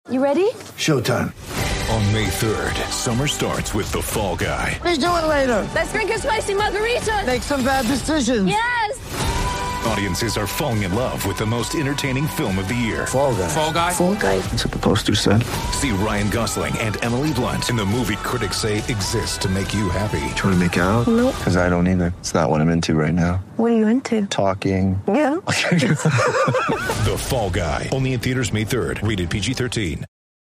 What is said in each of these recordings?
You ready? Showtime. On May 3rd, summer starts with The Fall Guy. Let's do it later. Let's drink a spicy margarita. Make some bad decisions. Yes. Audiences are falling in love with the most entertaining film of the year. Fall Guy. Fall Guy? Fall Guy. That's what the poster said. See Ryan Gosling and Emily Blunt in the movie critics say exists to make you happy. Trying to make it out? Nope. Because I don't either. It's not what I'm into right now. What are you into? Talking. Yeah. The Fall Guy. Only in theaters May 3rd. Rated PG-13.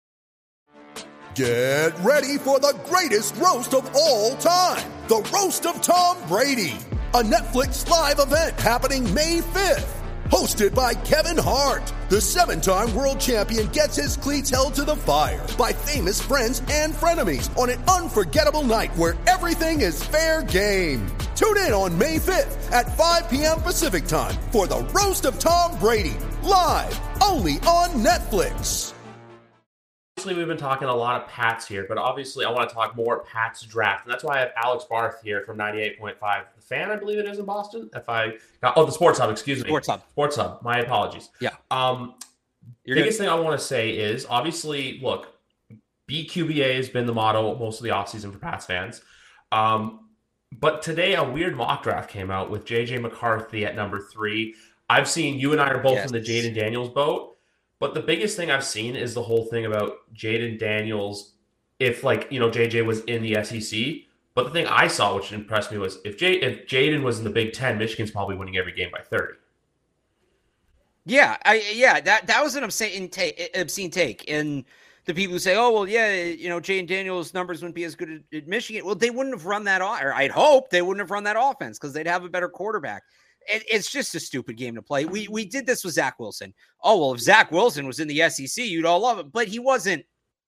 Get ready for the greatest roast of all time. The Roast of Tom Brady. A Netflix live event happening May 5th. Hosted by Kevin Hart. The 7-time world champion gets his cleats held to the fire by famous friends and frenemies on an unforgettable night where everything is fair game. Tune in on May 5th at 5 p.m. Pacific time for the Roast of Tom Brady. Live only on Netflix. Obviously, we've been talking a lot of Pats here, but obviously I want to talk more Pats draft. And that's why I have Alex Barth here from 98.5. The Fan, I believe it is in Boston. The Sports Hub, excuse me. Sports Hub. My apologies. Yeah. Biggest thing I want to say is, obviously, look, BQBA has been the motto most of the offseason for Pats fans. But today, a weird mock draft came out with J.J. McCarthy at number 3. I've seen you and I are both in the Jaden Daniels boat. But the biggest thing I've seen is the whole thing about Jaden Daniels, if JJ was in the SEC. But the thing I saw, which impressed me, was if Jaden was in the Big Ten, Michigan's probably winning every game by 30. Yeah, that was an obscene take. And the people who say, oh, well, yeah, Jaden Daniels' numbers wouldn't be as good at Michigan. Well, they wouldn't have run that, or I'd hope they wouldn't have run that offense because they'd have a better quarterback. It's just a stupid game to play. We did this with Zach Wilson. Oh, well, if Zach Wilson was in the SEC, you'd all love it. But he wasn't.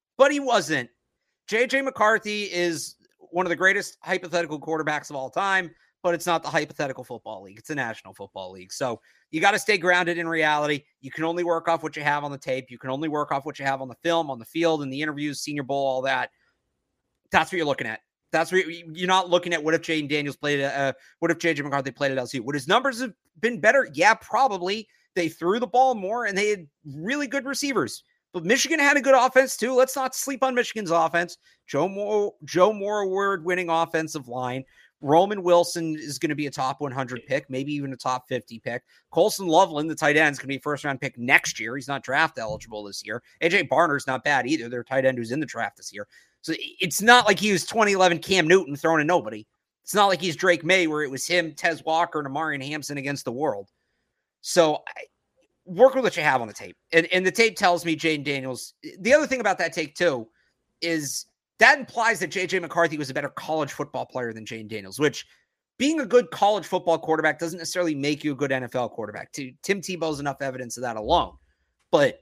J.J. McCarthy is one of the greatest hypothetical quarterbacks of all time, but it's not the hypothetical football league. It's the National Football League. So you got to stay grounded in reality. You can only work off what you have on the tape. You can only work off what you have on the film, on the field, in the interviews, Senior Bowl, all that. That's what you're looking at. That's where you're not looking at what if Jaden Daniels played what if J.J. McCarthy played at LSU? Would his numbers have been better? Yeah, probably. They threw the ball more, and they had really good receivers. But Michigan had a good offense, too. Let's not sleep on Michigan's offense. Joe Moore award-winning offensive line. Roman Wilson is going to be a top 100 pick, maybe even a top 50 pick. Colson Loveland, the tight end, is going to be a first-round pick next year. He's not draft eligible this year. A.J. Barner's not bad either. Their tight end who's in the draft this year. So it's not like he was 2011 Cam Newton throwing to nobody. It's not like he's Drake May where it was him, Tez Walker, and Amarian Hampson against the world. So work with what you have on the tape. And the tape tells me Jaden Daniels. The other thing about that take, too, is that implies that J.J. McCarthy was a better college football player than Jaden Daniels, which being a good college football quarterback doesn't necessarily make you a good NFL quarterback. Tim Tebow's enough evidence of that alone. But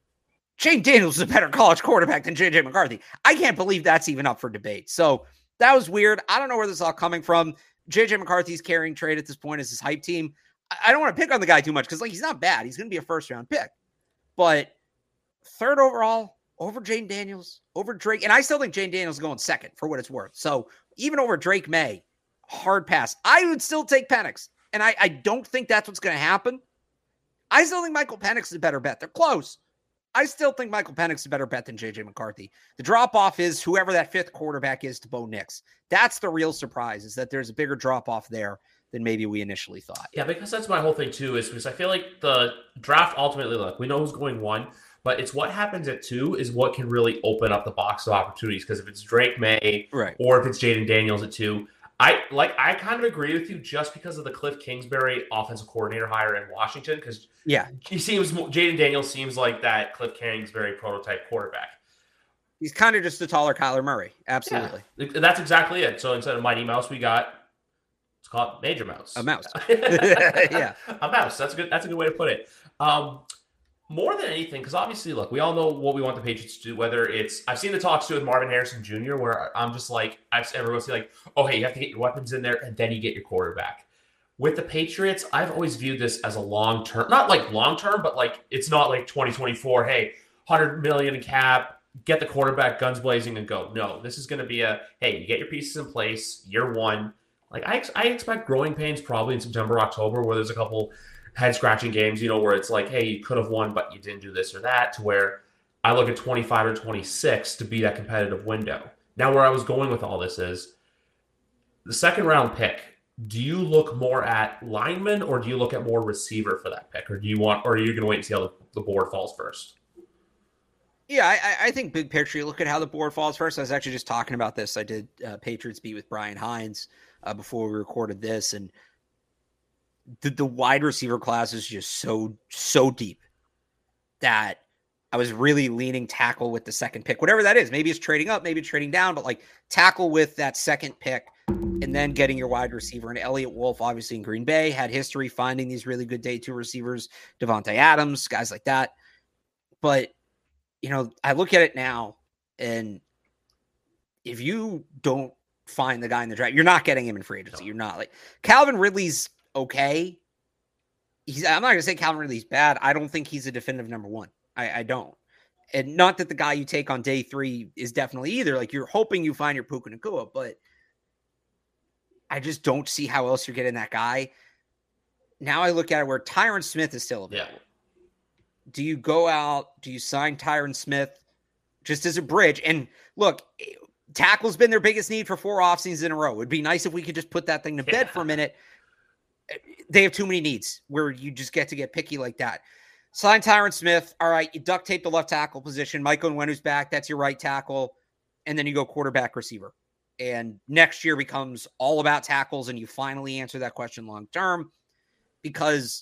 Jaden Daniels is a better college quarterback than J.J. McCarthy. I can't believe that's even up for debate. So that was weird. I don't know where this is all coming from. J.J. McCarthy's carrying trade at this point as his hype team. I don't want to pick on the guy too much because he's not bad. He's going to be a first-round pick. But third overall, over Jaden Daniels, over Drake. And I still think Jaden Daniels is going second for what it's worth. So even over Drake May, hard pass. I would still take Penix. And I don't think that's what's going to happen. I still think Michael Penix is a better bet. They're close. I still think Michael Penix is a better bet than J.J. McCarthy. The drop-off is whoever that fifth quarterback is to Bo Nix. That's the real surprise, is that there's a bigger drop-off there than maybe we initially thought. Yeah, because that's my whole thing, too, is because I feel like the draft ultimately, look, we know who's going 1, but it's what happens at 2 is what can really open up the box of opportunities. Because if it's Drake May or if it's Jaden Daniels at 2, I kind of agree with you just because of the Cliff Kingsbury offensive coordinator hire in Washington. Because Jaden Daniels seems like that Cliff Kingsbury prototype quarterback. He's kind of just a taller Kyler Murray. Absolutely. Yeah, that's exactly it. So instead of Mighty Mouse, we got, let's call it Major Mouse. A mouse. Yeah. A mouse. That's a good way to put it. More than anything, because obviously, look, we all know what we want the Patriots to do, whether it's, I've seen the talks too with Marvin Harrison Jr., where I'm just like, everyone's like, oh, hey, you have to get your weapons in there, and then you get your quarterback. With the Patriots, I've always viewed this as a long-term, not like long-term, but like, it's not like 2024, hey, $100 million in cap, get the quarterback, guns blazing, and go. No, this is going to be hey, you get your pieces in place, year 1. Like, I expect growing pains probably in September, October, where there's a couple head-scratching games, where it's like, hey, you could have won, but you didn't do this or that, to where I look at 25 or 26 to be that competitive window. Now, where I was going with all this is the second round pick. Do you look more at lineman or do you look at more receiver for that pick? Or are you going to wait and see how the board falls first? Yeah, I think big picture, you look at how the board falls first. I was actually just talking about this. I did Patriots Beat with Brian Hines before we recorded this, and the wide receiver class is just so deep that I was really leaning tackle with the second pick, whatever that is. Maybe it's trading up, maybe it's trading down, but like tackle with that second pick and then getting your wide receiver. And Elliott Wolf, obviously in Green Bay, had history finding these really good day two receivers, Devontae Adams, guys like that. But, you know, I look at it now, and if you don't find the guy in the draft, you're not getting him in free agency. You're not. Like Calvin Ridley's okay. I'm not going to say Calvin Ridley's bad. I don't think he's a definitive number one. I don't. And not that the guy you take on day 3 is definitely either. Like you're hoping you find your Puka Nacua, but I just don't see how else you're getting that guy. Now I look at it where Tyron Smith is still available. Yeah. Do you go out? Do you sign Tyron Smith just as a bridge? And look, tackle's been their biggest need for 4 off seasons in a row. It'd be nice if we could just put that thing to bed for a minute. They have too many needs where you just get picky like that. Sign Tyron Smith. All right, you duct tape the left tackle position. Michael Onwenu's back. That's your right tackle. And then you go quarterback receiver. And next year becomes all about tackles, and you finally answer that question long term. Because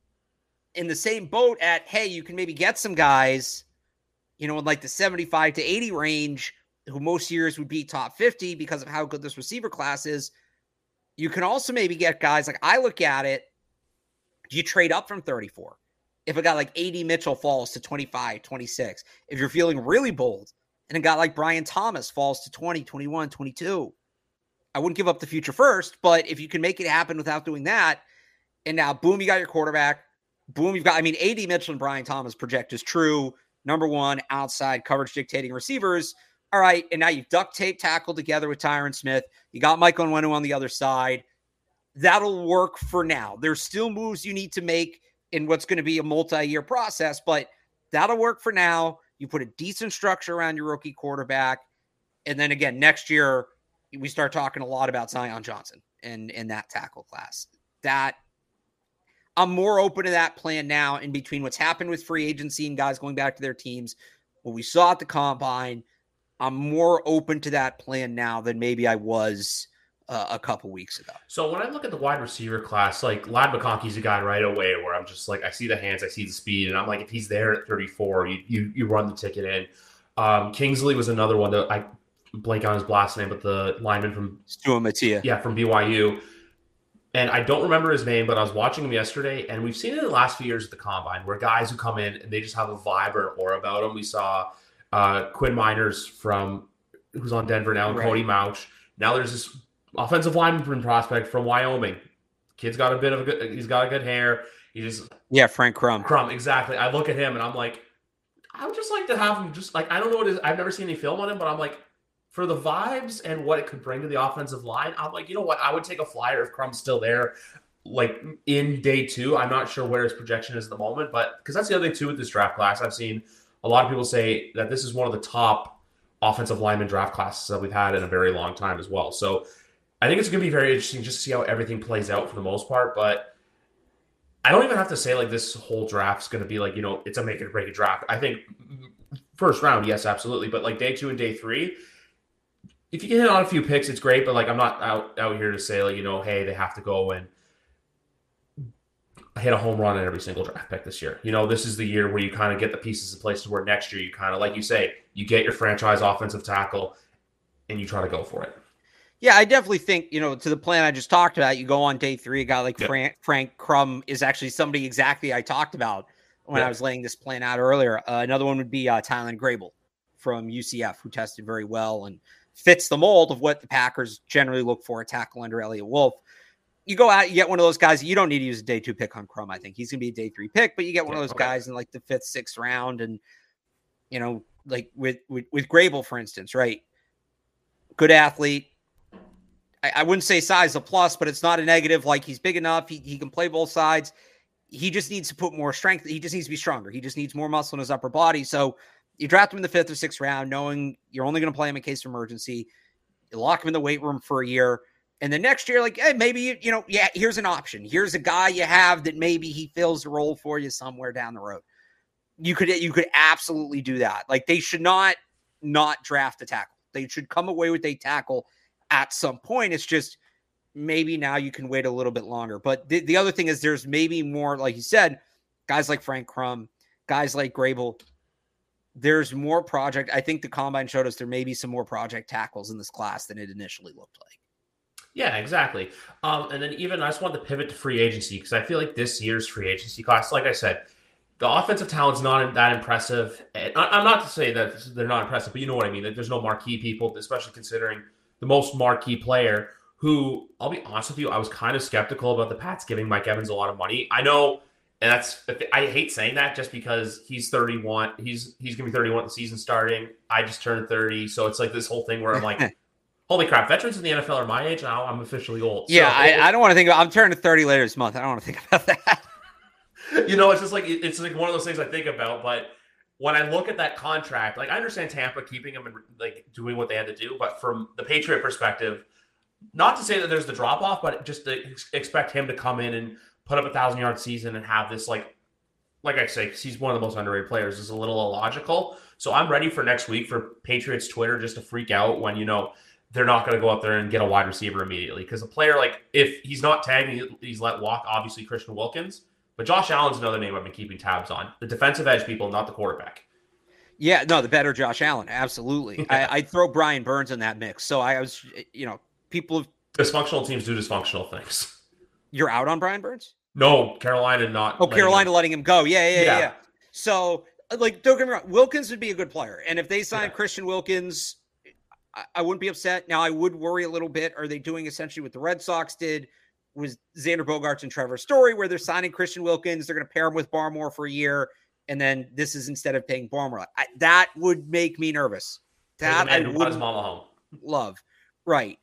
in the same boat at, hey, you can maybe get some guys, you know, in like the 75 to 80 range, who most years would be top 50 because of how good this receiver class is. You can also maybe get guys like, I look at it, do you trade up from 34? If a guy like A.D. Mitchell falls to 25, 26, if you're feeling really bold, and a guy like Brian Thomas falls to 20, 21, 22, I wouldn't give up the future first, but if you can make it happen without doing that, and now, boom, you got your quarterback, boom, you've got, A.D. Mitchell and Brian Thomas project as true, number one, outside coverage dictating receivers. All right, and now you've duct tape tackled together with Tyron Smith. You got Michael Onwenu on the other side. That'll work for now. There's still moves you need to make in what's going to be a multi-year process, but that'll work for now. You put a decent structure around your rookie quarterback. And then again, next year, we start talking a lot about Zion Johnson and that tackle class. That I'm more open to that plan now in between what's happened with free agency and guys going back to their teams. What we saw at the combine, I'm more open to that plan now than maybe I was a couple weeks ago. So when I look at the wide receiver class, like Ladd McConkey's a guy right away where I'm just like, I see the hands, I see the speed, and I'm like, if he's there at 34, you run the ticket in. Kingsley was another one that I blank on his last name, but the lineman from Stuart Mattia. Yeah, from BYU. And I don't remember his name, but I was watching him yesterday, and we've seen it in the last few years at the combine where guys who come in and they just have a vibe or aura about them. We saw Quinn Miners who's on Denver now, and right. Cody Mauch. Now there's this offensive lineman prospect from Wyoming. Kid's got he's got a good hair. Frank Crum. Crum, exactly. I look at him and I'm like, I would just like to have him just like, I don't know what it is. I've never seen any film on him, but I'm like, for the vibes and what it could bring to the offensive line, I'm like, you know what? I would take a flyer if Crum's still there, like in day 2. I'm not sure where his projection is at the moment, but because that's the other thing too with this draft class. I've seen a lot of people say that this is one of the top offensive lineman draft classes that we've had in a very long time as well. So I think it's going to be very interesting just to see how everything plays out for the most part. But I don't even have to say like this whole draft's going to be like, you know, it's a make it or break it draft. I think first round, yes, absolutely. But like day 2 and day 3, if you can hit on a few picks, it's great. But like, I'm not out here to say like, you know, hey, they have to go and hit a home run in every single draft pick this year. You know, this is the year where you kind of get the pieces in place to where next year you kind of, like you say, you get your franchise offensive tackle and you try to go for it. Yeah, I definitely think, you know, to the plan I just talked about, you go on day 3, a guy like Frank Crum is actually somebody exactly I talked about when I was laying this plan out earlier. Another one would be Tylan Grable from UCF, who tested very well and fits the mold of what the Packers generally look for, a tackle under Elliott Wolf. You go out, you get one of those guys, you don't need to use a day 2 pick on Crum. I think he's going to be a day 3 pick, but you get one of those guys in like the 5th, 6th round. And, you know, like with Grable, for instance, right? Good athlete. I wouldn't say size a plus, but it's not a negative. Like he's big enough. He can play both sides. He just needs to put more strength. He just needs to be stronger. He just needs more muscle in his upper body. So You draft him in the 5th or 6th round, knowing you're only going to play him in case of emergency. You lock him in the weight room for a year. And then next year, like, hey, maybe, here's an option. Here's a guy you have that maybe he fills the role for you somewhere down the road. You could absolutely do that. Like, they should not draft a tackle. They should come away with a tackle at some point. It's just maybe now you can wait a little bit longer. But the other thing is there's maybe more, like you said, guys like Frank Crum, guys like Grable. There's more project. I think the combine showed us there may be some more project tackles in this class than it initially looked like. Yeah, exactly. And then even I just wanted to pivot to free agency because I feel like this year's free agency class, like I said, the offensive talent's not that impressive. I'm not to say that they're not impressive, but you know what I mean. That there's no marquee people, especially considering the most marquee player who, I'll be honest with you, I was kind of skeptical about the Pats giving Mike Evans a lot of money. I know, and I hate saying that just because he's 31. He's going to be 31 the season starting. I just turned 30. So it's like this whole thing where I'm like, holy crap, veterans in the NFL are my age now. I'm officially old. Yeah, so, I don't want to think about I'm turning 30 later this month. I don't want to think about that. It's like one of those things I think about, but when I look at that contract, like I understand Tampa keeping him and like doing what they had to do, but from the Patriot perspective, not to say that there's the drop off, but just to expect him to come in and put up 1,000-yard season and have this like I say, he's one of the most underrated players, is a little illogical. So I'm ready for next week for Patriots Twitter just to freak out when they're not going to go up there and get a wide receiver immediately because a player like if he's not tagged, he's let walk. Obviously Christian Wilkins. But Josh Allen's another name I've been keeping tabs on. The defensive edge people, not the quarterback. Yeah, no, the better Josh Allen. Absolutely. I'd throw Brian Burns in that mix. So I was, people have... Dysfunctional teams do dysfunctional things. You're out on Brian Burns? No, Carolina not. Oh, Carolina letting him go. Yeah. So, like, don't get me wrong. Wilkins would be a good player. And if they signed Christian Wilkins, I wouldn't be upset. Now, I would worry a little bit. Are they doing essentially what the Red Sox did? Was Xander Bogaerts and Trevor Story, where they're signing Christian Wilkins, they're going to pair him with Barmore for a year, and then this is instead of paying Barmore. That would make me nervous. That I would love. Right.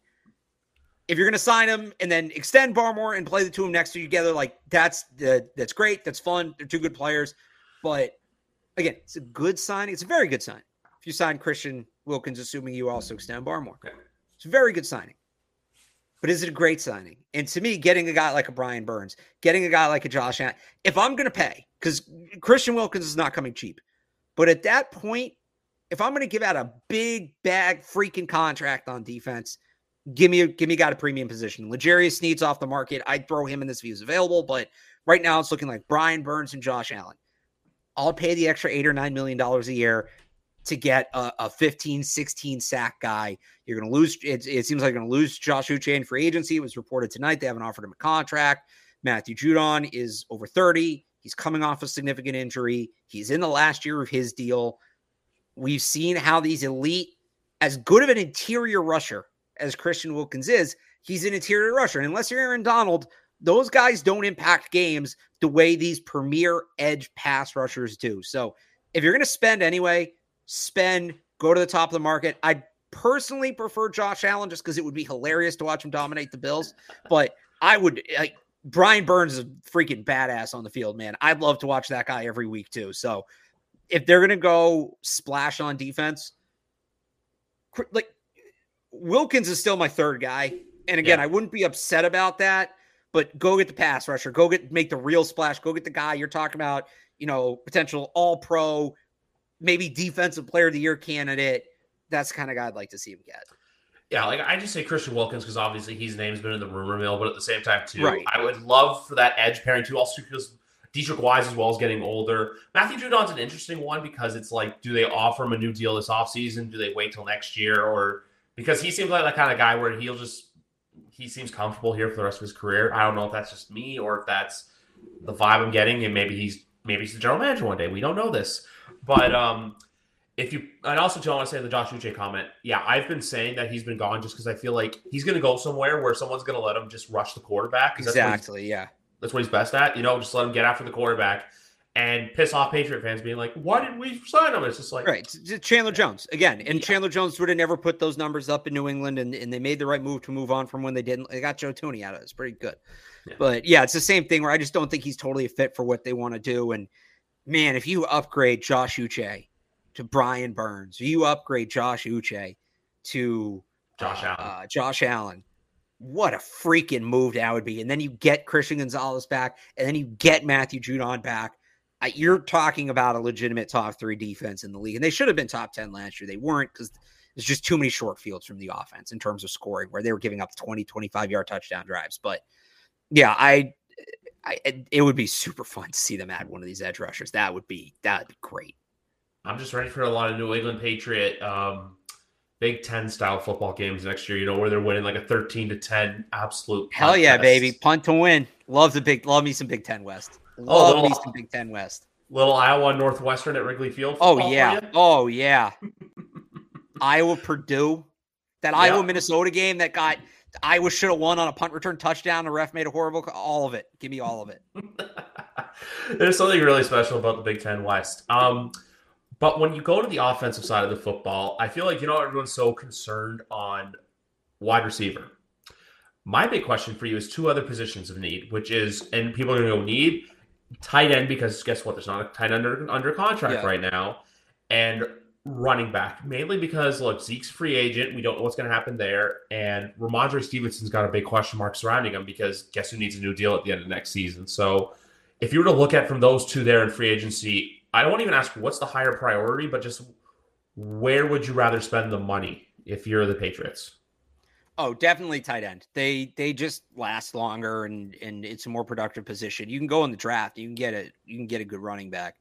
If you're going to sign him and then extend Barmore and play the two of them next to you together, like that's great. That's fun. They're two good players. But again, it's a good signing. It's a very good sign. If you sign Christian Wilkins, assuming you also extend Barmore, it's a very good signing. But is it a great signing? And to me, getting a guy like a Brian Burns, getting a guy like a Josh Allen, if I'm going to pay, because Christian Wilkins is not coming cheap, but at that point, if I'm going to give out a big bag freaking contract on defense, give me a guy at a premium position. L'Jarius Sneed's off the market. I'd throw him in this if he was available, but right now it's looking like Brian Burns and Josh Allen. I'll pay the extra $8 or $9 million a year to get a 15, 16 sack guy. You're going to lose. It seems like you're going to lose Josh Uche in free agency. It was reported tonight they haven't offered him a contract. Matthew Judon is over 30. He's coming off a significant injury. He's in the last year of his deal. We've seen how these elite, as good of an interior rusher as Christian Wilkins is, he's an interior rusher. And unless you're Aaron Donald, those guys don't impact games the way these premier edge pass rushers do. So if you're going to spend anyway, go to the top of the market. I personally prefer Josh Allen just because it would be hilarious to watch him dominate the Bills. But I would, Brian Burns is a freaking badass on the field, man. I'd love to watch that guy every week too. So if they're going to go splash on defense, like Wilkins is still my third guy. And again, I wouldn't be upset about that, but go get the pass rusher, make the real splash, go get the guy you're talking about, potential all pro, maybe defensive player of the year candidate. That's the kind of guy I'd like to see him get. Yeah, like I just say Christian Wilkins because obviously his name's been in the rumor mill, but at the same time too, right. I would love for that edge pairing too. Also because Dietrich Wise as well is getting older. Matthew Judon's an interesting one because it's like, do they offer him a new deal this offseason? Do they wait till next year? Or because he seems like that kind of guy where he seems comfortable here for the rest of his career. I don't know if that's just me or if that's the vibe I'm getting, and maybe he's the general manager one day. We don't know this. But and also too, I want to say the Josh Uche comment. Yeah, I've been saying that he's been gone just because I feel like he's going to go somewhere where someone's going to let him just rush the quarterback. Exactly, that's what he's best at. Just let him get after the quarterback and piss off Patriot fans being like, why didn't we sign him? It's just like... Right, Chandler Jones. Again, and Chandler Jones would have never put those numbers up in New England, and they made the right move to move on from when they didn't. They got Joe Thuney out of it. It's pretty good. Yeah. But yeah, it's the same thing where I just don't think he's totally a fit for what they want to do. And man, if you upgrade Josh Uche to Brian Burns, or you upgrade Josh Uche to Josh Allen, what a freaking move that would be. And then you get Christian Gonzalez back, and then you get Matthew Judon back. You're talking about a legitimate top 3 defense in the league. And they should have been top 10 last year. They weren't, because there's just too many short fields from the offense in terms of scoring, where they were giving up 20, 25-yard touchdown drives. But yeah, it would be super fun to see them add one of these edge rushers. That'd be great. I'm just ready for a lot of New England Patriot Big Ten style football games next year, where they're winning like a 13-10 absolute. Hell yeah, baby. Punt to win. Love me some Big Ten West. Love me some Big Ten West. Little Iowa Northwestern at Wrigley Field. Oh yeah. Iowa Purdue. That Iowa Minnesota game that got Iowa should have won on a punt return touchdown. The ref made a horrible call. All of it. Give me all of it. There's something really special about the Big Ten West. But when you go to the offensive side of the football, I feel like, everyone's so concerned on wide receiver. My big question for you is 2 other positions of need, which is, and people are going to go need tight end, because guess what? There's not a tight end under contract right now. And running back, mainly because, look, Zeke's free agent. We don't know what's going to happen there. And Ramondre Stevenson's got a big question mark surrounding him, because guess who needs a new deal at the end of next season? So if you were to look at from those 2 there in free agency, I won't even ask what's the higher priority, but just where would you rather spend the money if you're the Patriots? Oh, definitely tight end. They just last longer, and it's a more productive position. You can go in the draft. You can get a good running back.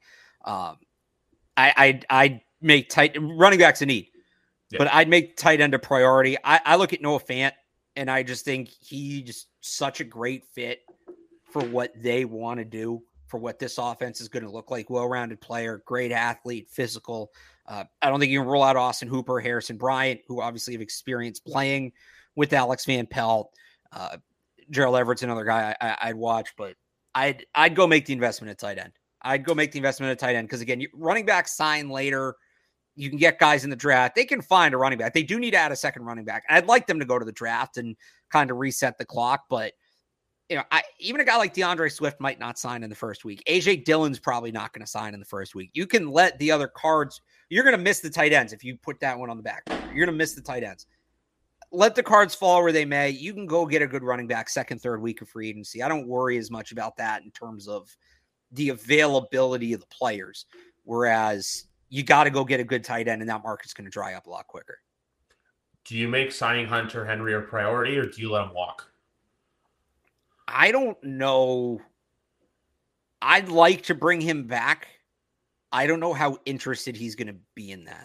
I'd make tight running backs a need, but I'd make tight end a priority. I look at Noah Fant, and I just think he's such a great fit for what they want to do, for what this offense is going to look like. Well-rounded player, great athlete, physical. I don't think you can rule out Austin Hooper, Harrison Bryant, who obviously have experience playing with Alex Van Pelt. Gerald Everett's another guy I'd watch, but I'd go make the investment at tight end. Because, again, running backs sign later. You can get guys in the draft. They can find a running back. They do need to add a second running back. I'd like them to go to the draft and kind of reset the clock, but even a guy like DeAndre Swift might not sign in the first week. AJ Dillon's probably not going to sign in the first week. You can let the other cards. You're going to miss the tight ends if you put that one on the back. You're going to miss the tight ends. Let the cards fall where they may. You can go get a good running back second, third week of free agency. I don't worry as much about that in terms of the availability of the players, whereas you got to go get a good tight end, and that market's going to dry up a lot quicker. Do you make signing Hunter Henry a priority, or do you let him walk? I don't know. I'd like to bring him back. I don't know how interested he's going to be in that.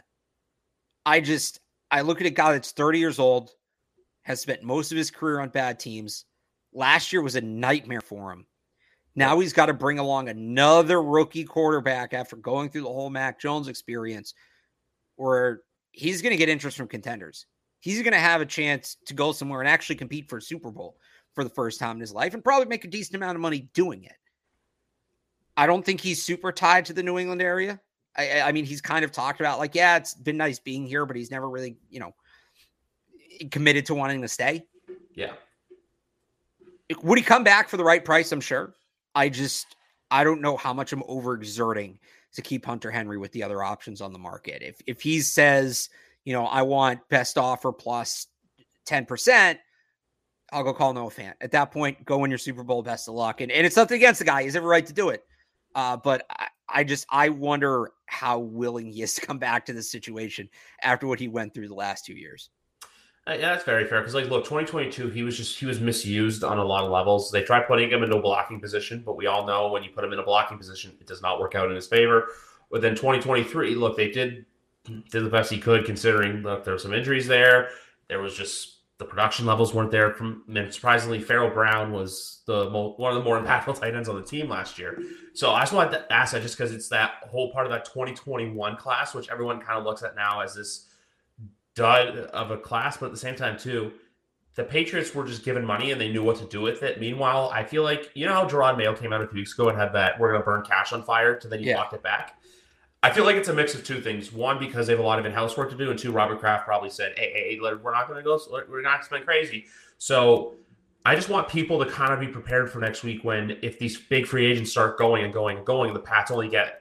I look at a guy that's 30 years old, has spent most of his career on bad teams. Last year was a nightmare for him. Now he's got to bring along another rookie quarterback after going through the whole Mac Jones experience, where he's going to get interest from contenders. He's going to have a chance to go somewhere and actually compete for a Super Bowl for the first time in his life and probably make a decent amount of money doing it. I don't think he's super tied to the New England area. I mean, he's kind of talked about it's been nice being here, but he's never really, committed to wanting to stay. Yeah. Would he come back for the right price? I'm sure. I don't know how much I'm overexerting to keep Hunter Henry with the other options on the market. If he says, I want best offer plus 10%, I'll go call Noah Fant. At that point, go win your Super Bowl. Best of luck. And it's nothing against the guy. He has every right to do it. But I wonder how willing he is to come back to this situation after what he went through the last 2 years. Yeah, that's very fair. Because, look, 2022, he was misused on a lot of levels. They tried putting him into a blocking position, but we all know when you put him in a blocking position, it does not work out in his favor. But then 2023, look, they did the best he could, considering, look, there were some injuries there. There was just the production levels weren't there. Surprisingly, Farrell Brown was one of the more impactful tight ends on the team last year. So I just wanted to ask that just because it's that whole part of that 2021 class, which everyone kind of looks at now as this dud of a class. But at the same time, too, the Patriots were just given money and they knew what to do with it. Meanwhile, I feel like, how Jerod Mayo came out a few weeks ago and had that we're going to burn cash on fire to then you walked it back. I feel like it's a mix of two things. One, because they have a lot of in-house work to do, and two, Robert Kraft probably said, hey, we're not going to spend crazy. So I just want people to kind of be prepared for next week if these big free agents start going and going and going, the Pats only get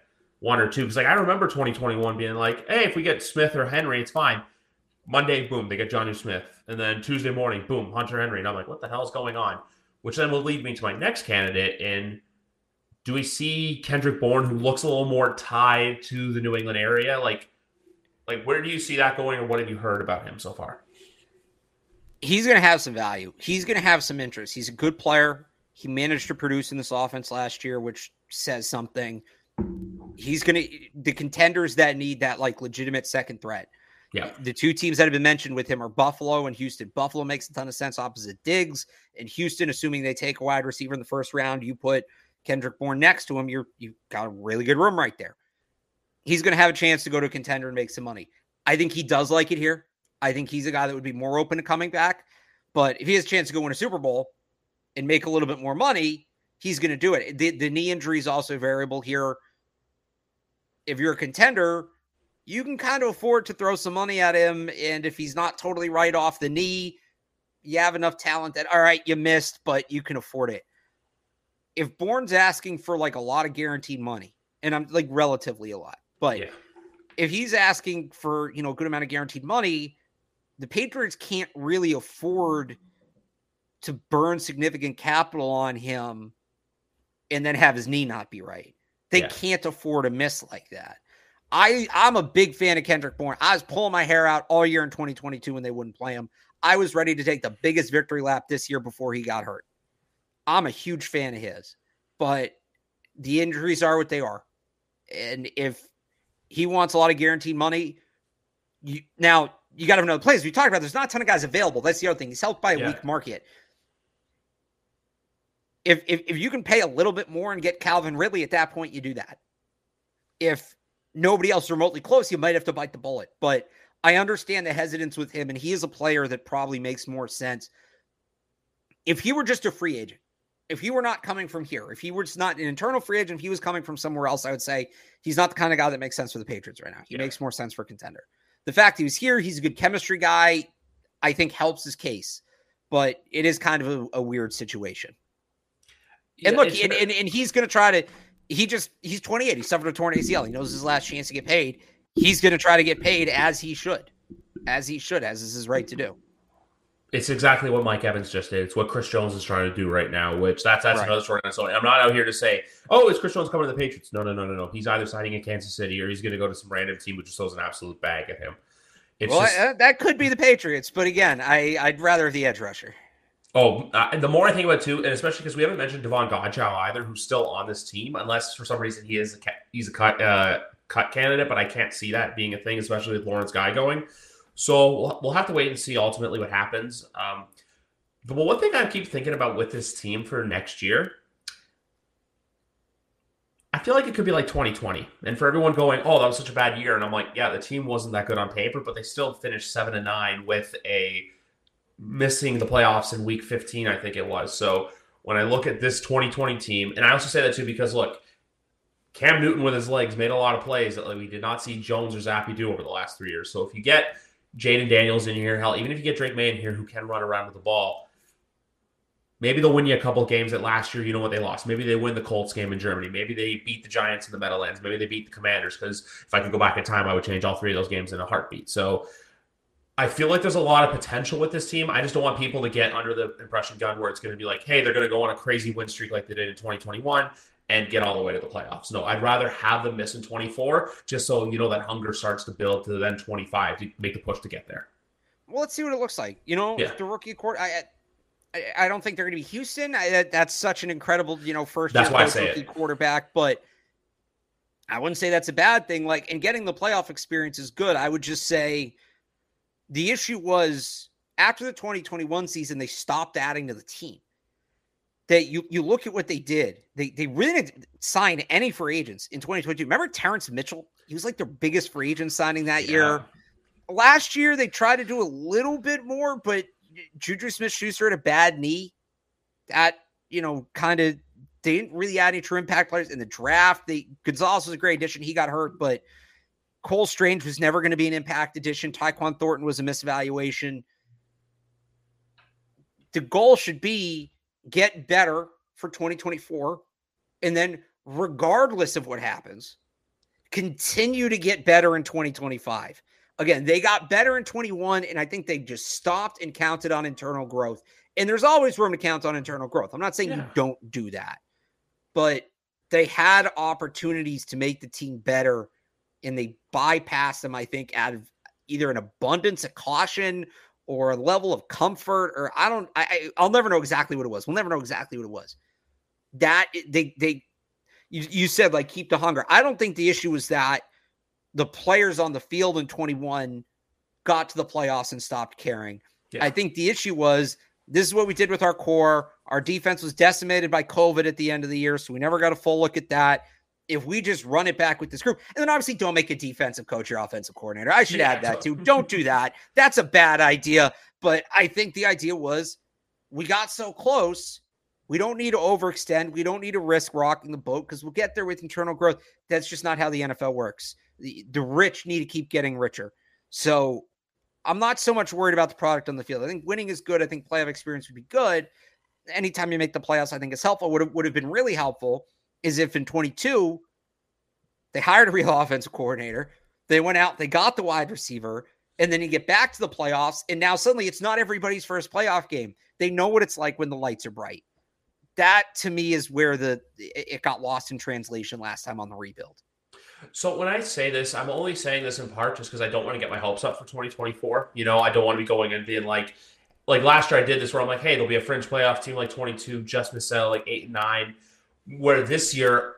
one or two. Because like I remember 2021 being like, hey, if we get Smith or Henry, it's fine. Monday, boom, they get Jonnu Smith. And then Tuesday morning, boom, Hunter Henry. And I'm like, what the hell is going on? Which then will lead me to my next candidate in, do we see Kendrick Bourne, who looks a little more tied to the New England area? Like where do you see that going, or what have you heard about him so far? He's going to have some value. He's going to have some interest. He's a good player. He managed to produce in this offense last year, which says something. He's going to – the contenders that need that, like, legitimate second threat. Yeah. The two teams that have been mentioned with him are Buffalo and Houston. Buffalo makes a ton of sense opposite Diggs. And Houston, assuming they take a wide receiver in the first round, you put Kendrick Bourne next to him, you've got a really good room right there. He's going to have a chance to go to a contender and make some money. I think he does like it here. I think he's a guy that would be more open to coming back. But if he has a chance to go win a Super Bowl and make a little bit more money, he's going to do it. The knee injury is also variable here. If you're a contender, you can kind of afford to throw some money at him. And if he's not totally right off the knee, you have enough talent that, all right, you missed, but you can afford it. If Bourne's asking for like a lot of guaranteed money, and I'm like relatively a lot, but if he's asking for, a good amount of guaranteed money, the Patriots can't really afford to burn significant capital on him and then have his knee not be right. They can't afford a miss like that. I'm a big fan of Kendrick Bourne. I was pulling my hair out all year in 2022 when they wouldn't play him. I was ready to take the biggest victory lap this year before he got hurt. I'm a huge fan of his, but the injuries are what they are. And if he wants a lot of guaranteed money, you got to have another place. We talked about there's not a ton of guys available. That's the other thing. He's helped by a weak market. If you can pay a little bit more and get Calvin Ridley at that point, you do that. If nobody else remotely close, you might have to bite the bullet. But I understand the hesitance with him, and he is a player that probably makes more sense. If he were just a free agent, if he were not coming from here, if he were just not an internal free agent, if he was coming from somewhere else, I would say he's not the kind of guy that makes sense for the Patriots right now. He makes more sense for a contender. The fact he was here, he's a good chemistry guy, I think helps his case. But it is kind of a weird situation. Yeah, and look, and he's going to try to – he's 28. He suffered a torn ACL. He knows his last chance to get paid. He's going to try to get paid as he should, as is his right to do. It's exactly what Mike Evans just did. It's what Chris Jones is trying to do right now, which that's right. Another story. So I'm not out here to say, oh, is Chris Jones coming to the Patriots? No. He's either signing in Kansas City or he's going to go to some random team which just throws an absolute bag at him. That could be the Patriots, but again, I'd rather the edge rusher. Oh, the more I think about it too, and especially because we haven't mentioned Devon Godchaux either, who's still on this team, unless for some reason he's a cut candidate, but I can't see that being a thing, especially with Lawrence Guy going. So we'll have to wait and see ultimately what happens. But one thing I keep thinking about with this team for next year, I feel like it could be like 2020. And for everyone going, oh, that was such a bad year. And I'm like, yeah, the team wasn't that good on paper, but they still finished 7-9 with missing the playoffs in week 15, I think it was. So when I look at this 2020 team, and I also say that too because, look, Cam Newton with his legs made a lot of plays that we did not see Jones or Zappe do over the last 3 years. So if you get Jaden Daniels in here, hell, even if you get Drake May in here who can run around with the ball, maybe they'll win you a couple of games that last year, what they lost. Maybe they win the Colts game in Germany. Maybe they beat the Giants in the Meadowlands. Maybe they beat the Commanders, because if I could go back in time, I would change all three of those games in a heartbeat. So I feel like there's a lot of potential with this team. I just don't want people to get under the impression gun where it's going to be like, hey, they're going to go on a crazy win streak like they did in 2021 and get all the way to the playoffs. No, I'd rather have them miss in 24 just so that hunger starts to build to then 25 to make the push to get there. Well, let's see what it looks like. The rookie court, I don't think they're going to be Houston. That's such an incredible, first-year rookie quarterback, but I wouldn't say that's a bad thing. And getting the playoff experience is good. I would just say the issue was after the 2021 season, they stopped adding to the team. That you look at what they did. They really didn't sign any free agents in 2022. Remember Terrence Mitchell? He was like their biggest free agent signing that year. Last year, they tried to do a little bit more, but Juju Smith-Schuster had a bad knee. That, they didn't really add any true impact players in the draft. Gonzalez was a great addition. He got hurt, but Cole Strange was never going to be an impact addition. Tyquan Thornton was a misevaluation. The goal should be get better for 2024. And then regardless of what happens, continue to get better in 2025. Again, they got better in 21, and I think they just stopped and counted on internal growth. And there's always room to count on internal growth. I'm not saying you don't do that, but they had opportunities to make the team better, and they bypassed them, I think, out of either an abundance of caution or a level of comfort, or I'll never know exactly what it was. We'll never know exactly what it was. That you said, like, keep the hunger. I don't think the issue was that the players on the field in 21 got to the playoffs and stopped caring. Yeah. I think the issue was, this is what we did with our core. Our defense was decimated by COVID at the end of the year, so we never got a full look at that. If we just run it back with this group, and then obviously don't make a defensive coach your offensive coordinator. I should add that too. Don't do that. That's a bad idea. But I think the idea was, we got so close. We don't need to overextend. We don't need to risk rocking the boat because we'll get there with internal growth. That's just not how the NFL works. The rich need to keep getting richer. So I'm not so much worried about the product on the field. I think winning is good. I think playoff experience would be good. Anytime you make the playoffs, I think it's helpful. Would have been really helpful is if in 22, they hired a real offensive coordinator. They went out, they got the wide receiver, and then you get back to the playoffs, and now suddenly it's not everybody's first playoff game. They know what it's like when the lights are bright. That, to me, is where it got lost in translation last time on the rebuild. So when I say this, I'm only saying this in part just because I don't want to get my hopes up for 2024. You know, I don't want to be going and being like last year I did this where I'm like, hey, there'll be a fringe playoff team like 22, just miss out like 8 and 9. Where this year,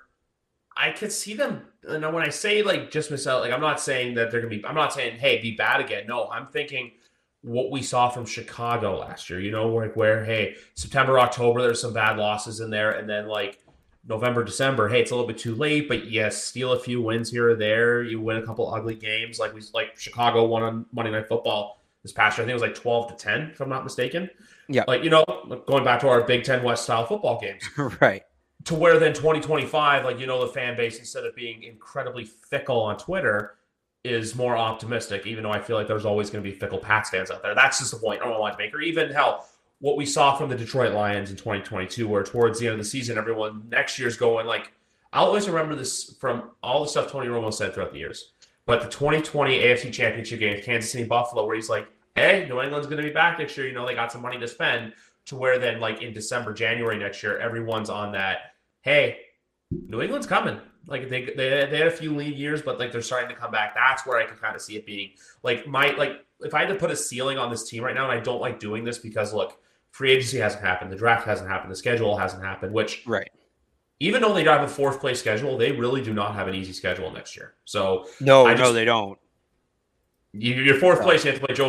I could see them. And when I say like just miss out, like I'm not saying that they're gonna be. I'm not saying hey, be bad again. No, I'm thinking what we saw from Chicago last year. You know, where hey, September, October, there's some bad losses in there, and then like November, December, hey, it's a little bit too late, but yes, steal a few wins here or there. You win a couple ugly games, like Chicago won on Monday Night Football this past year. I think it was like 12-10, if I'm not mistaken. Yeah, like going back to our Big Ten West style football games, right? To where then 2025, like, the fan base, instead of being incredibly fickle on Twitter, is more optimistic, even though I feel like there's always going to be fickle Pats fans out there. That's just the point I don't want to make. Or even, hell, what we saw from the Detroit Lions in 2022, where towards the end of the season, everyone next year's going, like, I'll always remember this from all the stuff Tony Romo said throughout the years. But the 2020 AFC Championship game, Kansas City Buffalo, where he's like, hey, New England's going to be back next year. They got some money to spend. To where then, like, in December, January next year, everyone's on that, hey, New England's coming. Like, they had a few lead years, but, like, they're starting to come back. That's where I can kind of see it being. Like, if I had to put a ceiling on this team right now, and I don't like doing this because, look, free agency hasn't happened. The draft hasn't happened. The schedule hasn't happened, which, right. Even though they have a fourth-place schedule, they really do not have an easy schedule next year. So No, they don't. Your fourth place, you have to play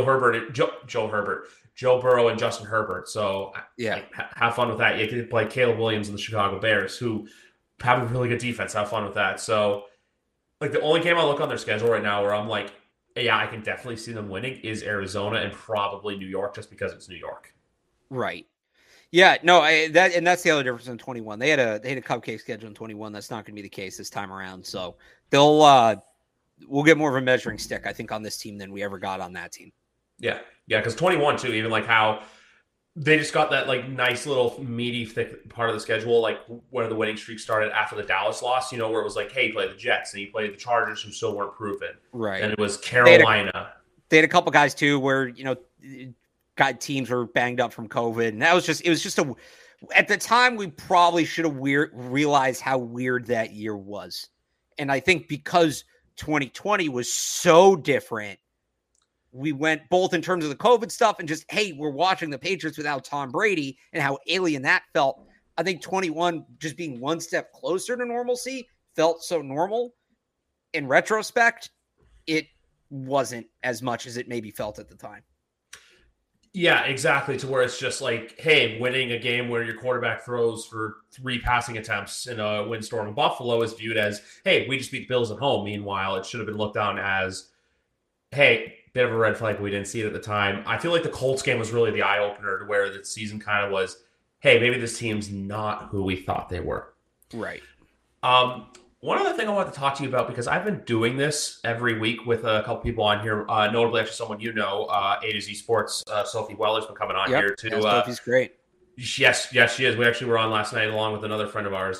Joe Burrow and Justin Herbert. So yeah, have fun with that. You have to play Caleb Williams and the Chicago Bears, who have a really good defense. Have fun with that. So, like, the only game I look on their schedule right now where I'm like, yeah, I can definitely see them winning is Arizona and probably New York, just because it's New York. Right. Yeah. No. That's the other difference in 21. They had a cupcake schedule in 21. That's not going to be the case this time around. So we'll get more of a measuring stick, I think, on this team than we ever got on that team. Yeah. Yeah. Because 21 too, even like how they just got that like nice little meaty thick part of the schedule, like where the winning streak started after the Dallas loss, where it was like, hey, you play the Jets and you play the Chargers, who still weren't proven. Right. And it was Carolina. They had a couple guys too, where, teams were banged up from COVID. And it was just at the time, we probably should have realized how weird that year was. And I think because 2020 was so different, we went both in terms of the COVID stuff and just, hey, we're watching the Patriots without Tom Brady and how alien that felt. I think 21 just being one step closer to normalcy felt so normal. In retrospect, it wasn't as much as it maybe felt at the time. Yeah, exactly. To where it's just like, hey, winning a game where your quarterback throws for 3 passing attempts in a windstorm in Buffalo is viewed as, hey, we just beat the Bills at home. Meanwhile, it should have been looked on as, hey, bit of a red flag. We didn't see it at the time. I feel like the Colts game was really the eye opener to where the season kind of was, hey, maybe this team's not who we thought they were. Right. One other thing I want to talk to you about, because I've been doing this every week with a couple people on here, notably actually someone A to Z Sports, Sophie Weller's been coming on here too. Sophie's great. Yes, she is. We actually were on last night along with another friend of ours.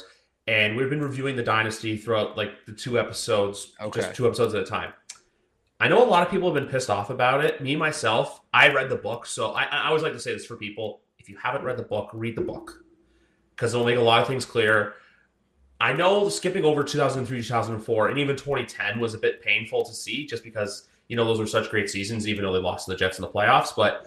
and we've been reviewing the Dynasty throughout like the 2 episodes, just 2 episodes at a time. I know a lot of people have been pissed off about it. Me, myself, I read the book. So I always like to say this for people. If you haven't read the book, read the book. Because it'll make a lot of things clear. I know skipping over 2003, 2004, and even 2010 was a bit painful to see just because, those were such great seasons, even though they lost to the Jets in the playoffs. But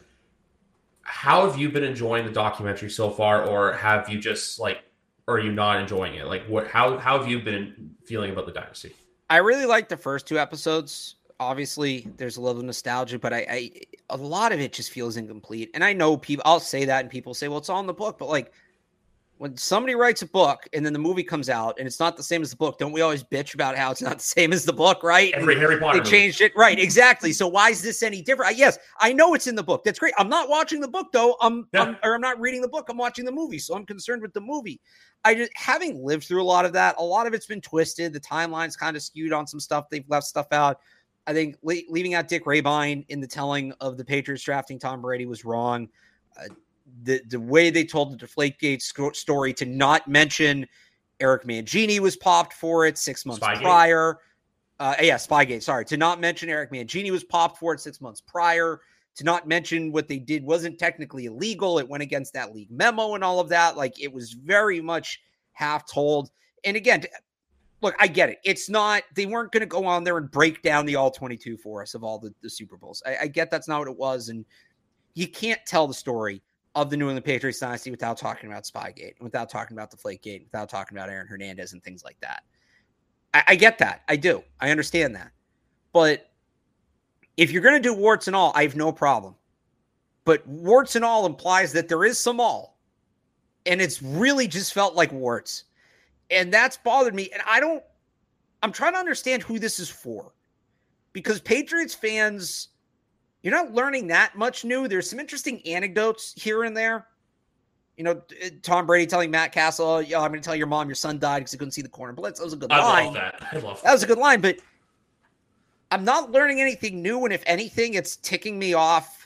how have you been enjoying the documentary so far? Or have you just or are you not enjoying it? How have you been feeling about the Dynasty? I really liked the first 2 episodes. Obviously, there's a little nostalgia, but a lot of it just feels incomplete. And I know people, I'll say that, and people say, well, it's all in the book. But when somebody writes a book and then the movie comes out and it's not the same as the book, don't we always bitch about how it's not the same as the book, right? Every Harry Potter they changed it, right? Exactly. So why is this any different? Yes, I know it's in the book. That's great. I'm not watching the book though. I'm not reading the book. I'm watching the movie, so I'm concerned with the movie. Having lived through a lot of that, a lot of it's been twisted. The timeline's kind of skewed on some stuff. They've left stuff out. I think leaving out Dick Rabine in the telling of the Patriots drafting Tom Brady was wrong. The way they told the Deflategate story to not mention Eric Mangini was popped for it 6 months prior. Spygate. Sorry. To not mention Eric Mangini was popped for it 6 months prior. To not mention what they did wasn't technically illegal. It went against that league memo and all of that. It was very much half told. And again, look, I get it. It's not, they weren't going to go on there and break down the all 22 for us of all the Super Bowls. I get that's not what it was. And you can't tell the story of the New England Patriots dynasty without talking about Spygate, without talking about Deflategate, without talking about Aaron Hernandez and things like that. I get that. I do. I understand that. But if you're going to do warts and all, I have no problem. But warts and all implies that there is some all. And it's really just felt like warts. And that's bothered me. And I'm trying to understand who this is for. Because Patriots fans, you're not learning that much new. There's some interesting anecdotes here and there. Tom Brady telling Matt Castle, I'm going to tell your mom your son died because he couldn't see the corner blitz. That was a good line. I love that. That was a good line. But I'm not learning anything new. And if anything, it's ticking me off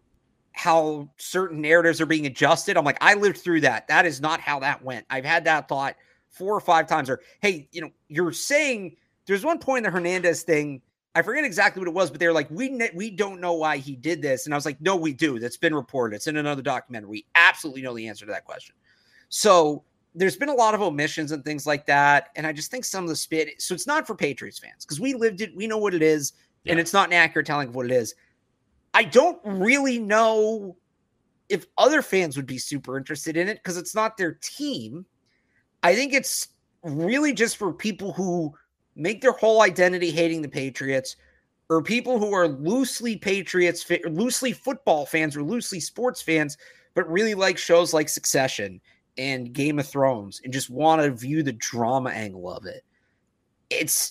how certain narratives are being adjusted. I'm like, I lived through that. That is not how that went. I've had that thought 4 or 5 times. Or, hey, you're saying there's one point in the Hernandez thing. I forget exactly what it was, but they were like, we don't know why he did this. And I was like, no, we do. That's been reported. It's in another documentary. We absolutely know the answer to that question. So there's been a lot of omissions and things like that. And I just think some of the spit, so it's not for Patriots fans because we lived it. We know what it is. Yeah. And it's not an accurate telling of what it is. I don't really know if other fans would be super interested in it because it's not their team. I think it's really just for people who make their whole identity hating the Patriots, or people who are loosely Patriots, loosely football fans or loosely sports fans, but really like shows like Succession and Game of Thrones and just want to view the drama angle of it. Is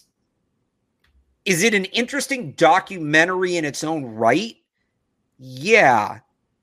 it an interesting documentary in its own right? Yeah.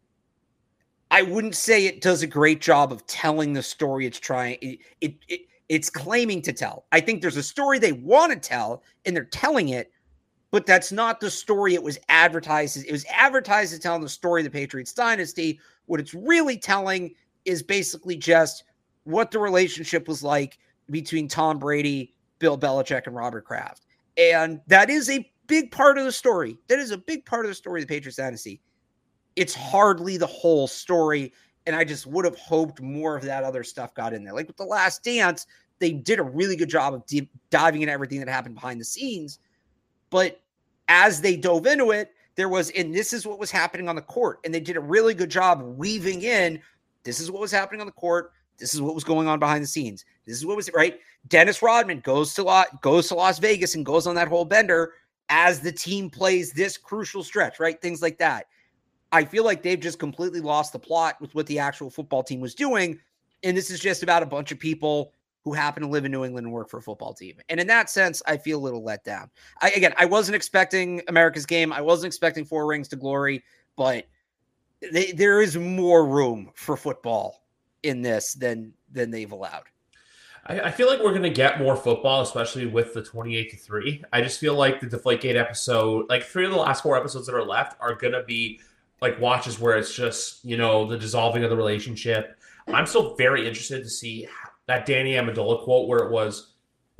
I wouldn't say it does a great job of telling the story it's trying. It's claiming to tell. I think there's a story they want to tell, and they're telling it, but that's not the story it was advertised as. It was advertised as telling the story of the Patriots dynasty. What it's really telling is basically just what the relationship was like between Tom Brady, Bill Belichick, and Robert Kraft. And that is a big part of the story. That is a big part of the story of the Patriots dynasty. It's hardly the whole story. And I just would have hoped more of that other stuff got in there. Like with The Last Dance, they did a really good job of diving into everything that happened behind the scenes. But as they dove into it, and this is what was happening on the court. And they did a really good job weaving in, this is what was happening on the court. This is what was going on behind the scenes. This is what was right. Dennis Rodman goes to Las Vegas and goes on that whole bender as the team plays this crucial stretch, right? Things like that. I feel like they've just completely lost the plot with what the actual football team was doing. And this is just about a bunch of people who happen to live in New England and work for a football team. And in that sense, I feel a little let down. I wasn't expecting America's Game. I wasn't expecting 4 Rings to Glory, but there is more room for football in this than they've allowed. I feel like we're going to get more football, especially with the 28-3. I just feel like the Deflategate episode, like 3 of the last 4 episodes that are left are going to be like watches where it's just, the dissolving of the relationship. I'm still very interested to see that Danny Amendola quote where it was,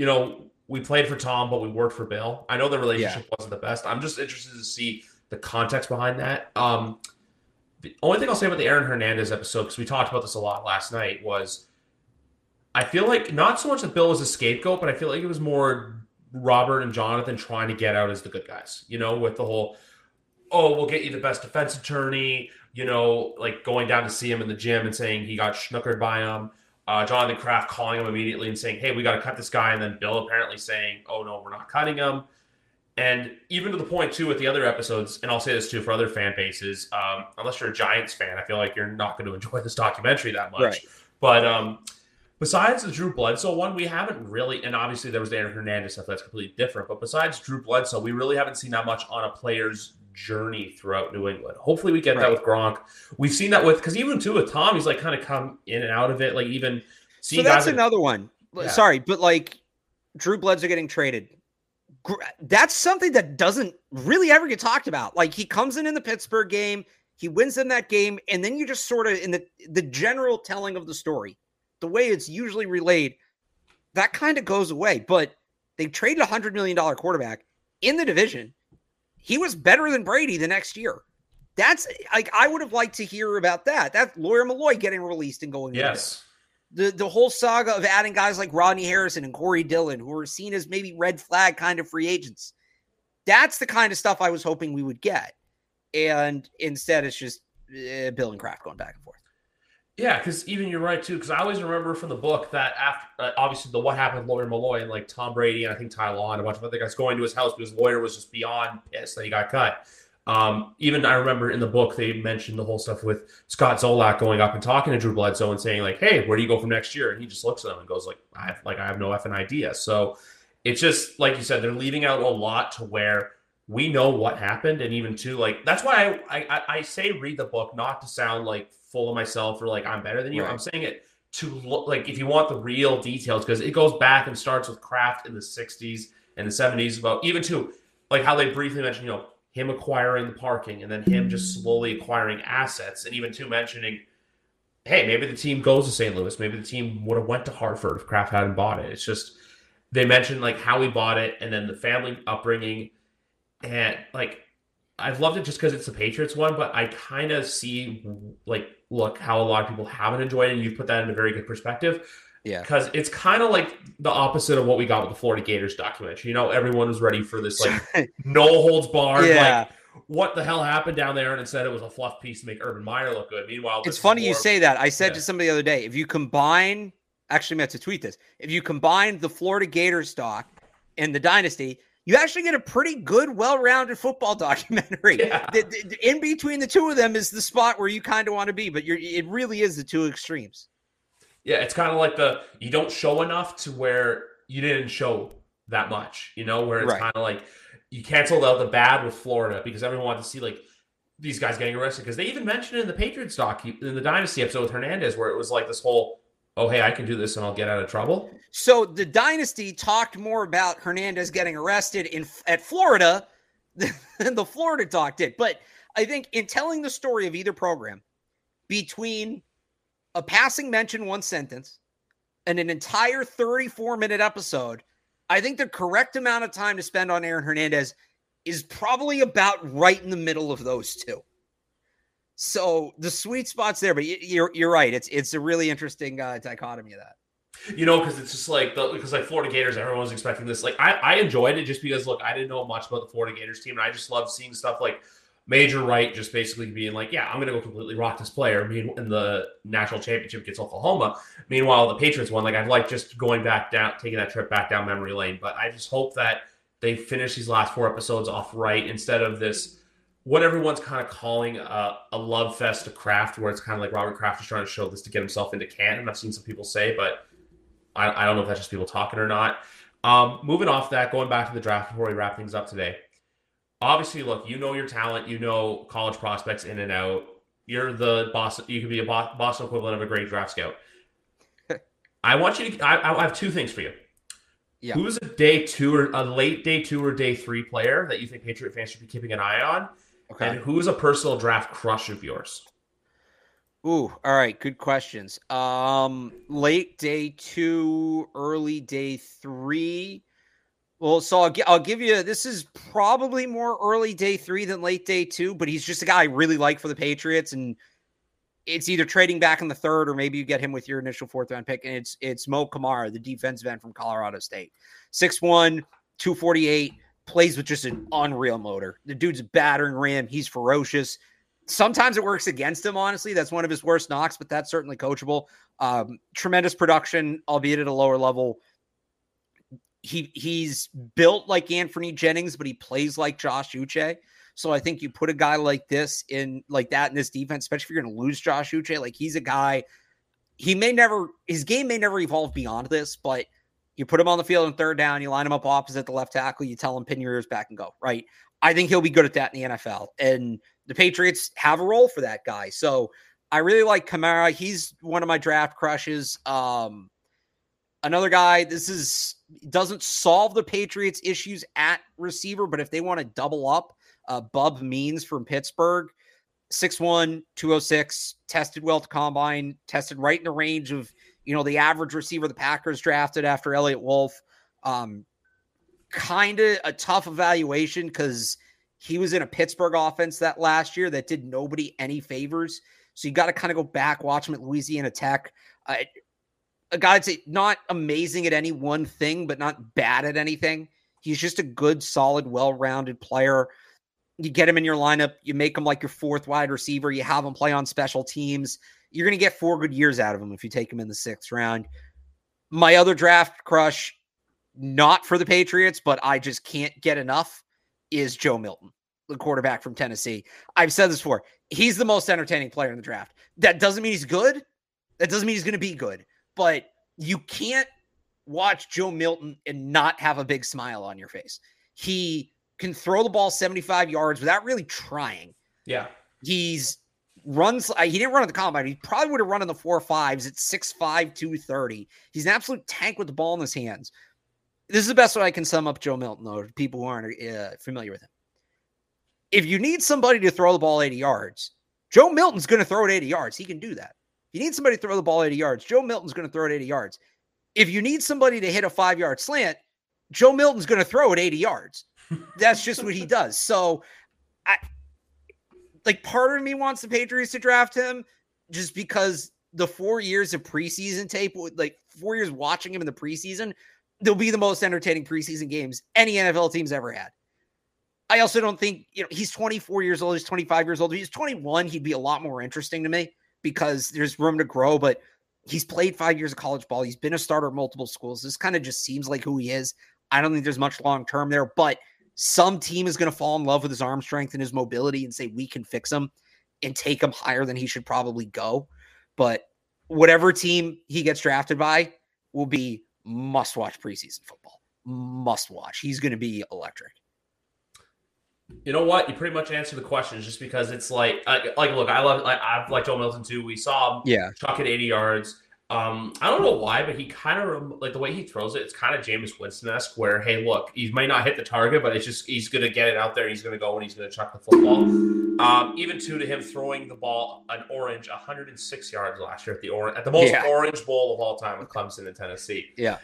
we played for Tom, but we worked for Bill. I know the relationship wasn't the best. I'm just interested to see the context behind that. The only thing I'll say about the Aaron Hernandez episode, because we talked about this a lot last night, was I feel like not so much that Bill was a scapegoat, but I feel like it was more Robert and Jonathan trying to get out as the good guys, with the whole, we'll get you the best defense attorney, like going down to see him in the gym and saying he got schnookered by him. Jonathan Kraft calling him immediately and saying, hey, we got to cut this guy. And then Bill apparently saying, oh, no, we're not cutting him. And even to the point, too, with the other episodes, and I'll say this, too, for other fan bases, unless you're a Giants fan, I feel like you're not going to enjoy this documentary that much. Right. But besides the Drew Bledsoe one, we haven't really, and obviously there was the Aaron Hernandez stuff that's completely different, but besides Drew Bledsoe, we really haven't seen that much on a player's journey throughout New England. Hopefully we get that with Gronk. We've seen that because even too with Tom, he's like kind of come in and out of it. Like even seeing. So that's another one. Yeah. Sorry, but like Drew Bledsoe getting traded. That's something that doesn't really ever get talked about. Like he comes in the Pittsburgh game, he wins in that game, and then you just sort of in the general telling of the story, the way it's usually relayed, that kind of goes away. But they traded a $100 million quarterback in the division. He was better than Brady the next year. That's like, I would have liked to hear about that. That's Lawyer Malloy getting released and going. Yes. The whole saga of adding guys like Rodney Harrison and Corey Dillon, who are seen as maybe red flag kind of free agents. That's the kind of stuff I was hoping we would get. And instead it's just Bill and Kraft going back and forth. Yeah, because even you're right, too, because I always remember from the book that after, obviously, the what happened with Lawyer Malloy and like Tom Brady and I think Ty Law and a bunch of other guys going to his house because Lawyer was just beyond pissed that he got cut. Even I remember in the book, they mentioned the whole stuff with Scott Zolak going up and talking to Drew Bledsoe and saying like, hey, where do you go from next year? And he just looks at them and goes like, I have no effing idea. So it's just, like you said, they're leaving out a lot to where we know what happened. And even too, like, that's why I say read the book, not to sound like full of myself or like I'm better than you. Right. I'm saying it to look like if you want the real details, because it goes back and starts with Kraft in the 60s and the 70s about even to like how they briefly mentioned, him acquiring the parking and then him just slowly acquiring assets. And even to mentioning, hey, maybe the team goes to St. Louis. Maybe the team would have went to Hartford if Kraft hadn't bought it. It's just, they mentioned like how he bought it and then the family upbringing. And like, I've loved it just because it's the Patriots one, but I kind of see like, look how a lot of people haven't enjoyed it. And you've put that into very good perspective. Yeah. Because it's kind of like the opposite of what we got with the Florida Gators documentary. Everyone was ready for this like no holds barred. Yeah. Like what the hell happened down there? And instead it was a fluff piece to make Urban Meyer look good. Meanwhile, it's funny you say that. I said to somebody the other day, if you combine, actually meant to tweet this, if you combine the Florida Gators stock and the dynasty, you actually get a pretty good, well-rounded football documentary. Yeah. In between the two of them is the spot where you kind of want to be, but it really is the two extremes. Yeah, it's kind of like you don't show enough to where you didn't show that much, where it's kind of like you canceled out the bad with Florida because everyone wanted to see like these guys getting arrested. Because they even mentioned it in the Patriots doc, in the Dynasty episode with Hernandez, where it was like this whole, oh, hey, I can do this and I'll get out of trouble. So the Dynasty talked more about Hernandez getting arrested at Florida than the Florida doc did. But I think in telling the story of either program, between a passing mention, one sentence, and an entire 34-minute episode, I think the correct amount of time to spend on Aaron Hernandez is probably about right in the middle of those two. So the sweet spot's there, but you're right. It's a really interesting dichotomy of that. Because it's just like because Florida Gators, everyone's expecting this. Like I enjoyed it just because look, I didn't know much about the Florida Gators team, and I just love seeing stuff like Major Wright just basically being like, yeah, I'm going to go completely rock this player. And the national championship gets Oklahoma. Meanwhile, the Patriots one, like I've liked just going back down, taking that trip back down memory lane. But I just hope that they finish these last 4 episodes off right instead of this, what everyone's kind of calling a love fest to Kraft, where it's kind of like Robert Kraft is trying to show this to get himself into Canton. I've seen some people say, but I don't know if that's just people talking or not. Moving off that, going back to the draft before we wrap things up today. Obviously, look, your talent, college prospects in and out. You're the boss. You could be a Boston equivalent of a great draft scout. I want you to. I have 2 things for you. Yeah. Who's a day 2 or a late day 2 or day 3 player that you think Patriot fans should be keeping an eye on? Okay. And who's a personal draft crush of yours? Ooh, all right. Good questions. Late day 2, early day 3. Well, so I'll give you, this is probably more early day 3 than late day 2, but he's just a guy I really like for the Patriots. And it's either trading back in the 3rd or maybe you get him with your initial 4th round pick. And it's Mo Kamara, the defensive end from Colorado State. 6'1", 248, plays with just an unreal motor. The dude's a battering ram. He's ferocious. Sometimes it works against him, honestly. That's one of his worst knocks, but that's certainly coachable. Tremendous production, albeit at a lower level. He's built like Anthony Jennings, but he plays like Josh Uche. So I think you put a guy like this in like that in this defense, especially if you're going to lose Josh Uche, like he's a guy, his game may never evolve beyond this, but you put him on the field on 3rd down, you line him up opposite the left tackle, you tell him pin your ears back and go, right? I think he'll be good at that in the NFL. And the Patriots have a role for that guy. So I really like Kamara. He's one of my draft crushes. Another guy, doesn't solve the Patriots' issues at receiver, but if they want to double up, Bub Means from Pittsburgh, 6'1", 206, tested well to combine, tested right in the range of, the average receiver the Packers drafted after Elliott Wolf. Kind of a tough evaluation because he was in a Pittsburgh offense that last year that did nobody any favors. So you got to kind of go back, watch him at Louisiana Tech. A guy that's not amazing at any one thing, but not bad at anything. He's just a good, solid, well-rounded player. You get him in your lineup. You make him like your 4th wide receiver. You have him play on special teams. You're going to get 4 good years out of him if you take him in the 6th round. My other draft crush, not for the Patriots, but I just can't get enough, is Joe Milton, the quarterback from Tennessee. I've said this before. He's the most entertaining player in the draft. That doesn't mean he's good. That doesn't mean he's going to be good. But you can't watch Joe Milton and not have a big smile on your face. He can throw the ball 75 yards without really trying. Yeah. He didn't run at the combine. He probably would have run in the 4.5s at 6'5", 230. He's an absolute tank with the ball in his hands. This is the best way I can sum up Joe Milton, though, to people who aren't familiar with him. If you need somebody to throw the ball 80 yards, Joe Milton's going to throw it 80 yards. He can do that. If you need somebody to throw the ball 80 yards, Joe Milton's going to throw it 80 yards. If you need somebody to hit a 5-yard slant, Joe Milton's going to throw it 80 yards. That's just what he does. So, part of me wants the Patriots to draft him just because the 4 years of preseason tape, 4 years watching him in the preseason, they'll be the most entertaining preseason games any NFL team's ever had. I also don't think, he's 24 years old. He's 25 years old. If he's 21, he'd be a lot more interesting to me because there's room to grow, but he's played 5 years of college ball. He's been a starter at multiple schools. This kind of just seems like who he is. I don't think there's much long-term there, but some team is going to fall in love with his arm strength and his mobility and say, we can fix him and take him higher than he should probably go. But whatever team he gets drafted by will be must-watch preseason football. Must-watch. He's going to be electric. You know what? You pretty much answered the question just because it's look, I like Joe Milton too. We saw him chuck it 80 yards. I don't know why, but he kind of the way he throws it, it's kind of Jameis Winston-esque where, hey, look, he might not hit the target, but it's just, he's going to get it out there. He's going to go and he's going to chuck the football. Even to him throwing the ball an orange 106 yards last year at the most orange bowl of all time with Clemson in Tennessee. Yeah.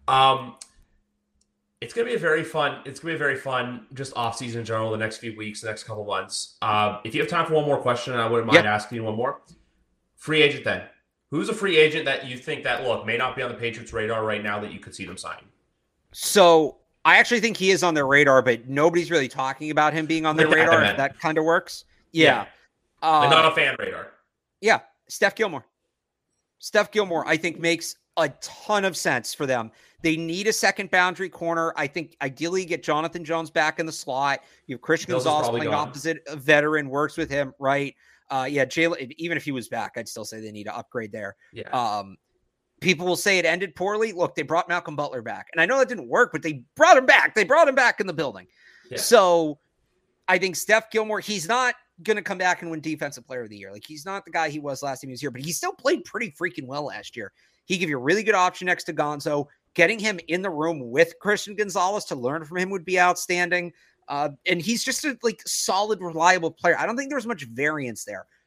It's going to be a very fun just offseason in general, the next few weeks, the next couple months. If you have time for one more question, I wouldn't mind asking you one more. Free agent then. Who's a free agent that you think that, may not be on the Patriots' radar right now that you could see them signing? So I actually think he is on their radar, but nobody's really talking about him being on their radar. If that kind of works. Yeah. Not a fan radar. Yeah. Steph Gilmore, I think, makes a ton of sense for them. They need a second boundary corner. I think ideally you get Jonathan Jones back in the slot. You have Christian Gonzalez playing opposite a veteran, works with him, right? Jalen, even if he was back, I'd still say they need to upgrade there. Yeah. People will say it ended poorly. Look, they brought Malcolm Butler back. And I know that didn't work, but they brought him back. They brought him back in the building. Yeah. So I think Steph Gilmore, he's not going to come back and win Defensive Player of the Year. He's not the guy he was last time he was here, but he still played pretty freaking well last year. He gave you a really good option next to Gonzo. Getting him in the room with Christian Gonzalez to learn from him would be outstanding. And he's just a solid, reliable player. I don't think there's much variance there.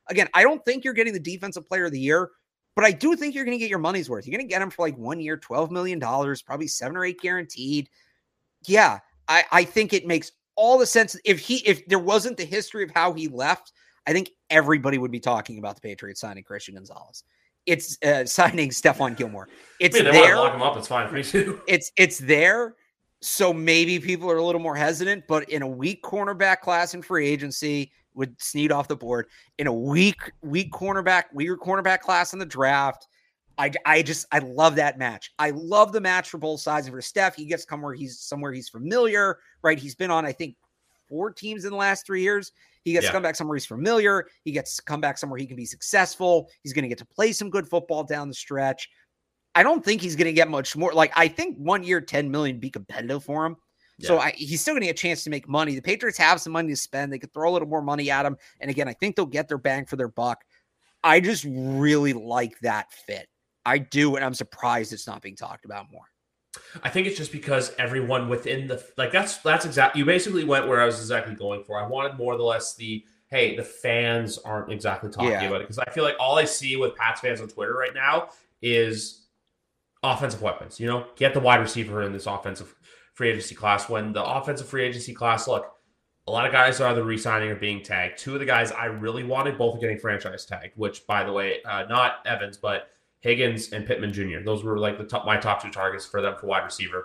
again, I don't think you're getting the defensive player of the year, but I do think you're going to get your money's worth. You're going to get him for like 1 year, $12 million, probably 7 or 8 guaranteed. Yeah, I think it makes all the sense. If there wasn't the history of how he left, I think everybody would be talking about the Patriots signing Christian Gonzalez. It's signing Stephon Gilmore. It's there. They want to lock him up. It's fine for me too. It's there. So maybe people are a little more hesitant, but in a weak cornerback class in free agency with Snead off the board, in a weaker cornerback class in the draft, I love that match. I love the match for both sides. And for Steph, he gets to come somewhere he's familiar, right? He's been on, I think, 4 teams in the last 3 years. He gets to come back somewhere he's familiar. He gets to come back somewhere he can be successful. He's going to get to play some good football down the stretch. I don't think he's going to get much more. Like, I think 1 year, $10 million be competitive for him. Yeah. So he's still going to get a chance to make money. The Patriots have some money to spend. They could throw a little more money at him. And again, I think they'll get their bang for their buck. I just really like that fit. I do, and I'm surprised it's not being talked about more. I think it's just because everyone within the that's exactly, you basically went where I was exactly going for. I wanted more or less the fans aren't exactly talking about it, because I feel like all I see with Pats fans on Twitter right now is offensive weapons. Get the wide receiver in this offensive free agency class. When the offensive free agency class, look, a lot of guys are either re-signing or being tagged. 2 of the guys I really wanted, both are getting franchise tagged, which, by the way, not Evans, but Higgins and Pittman Jr. Those were like my top 2 targets for them for wide receiver.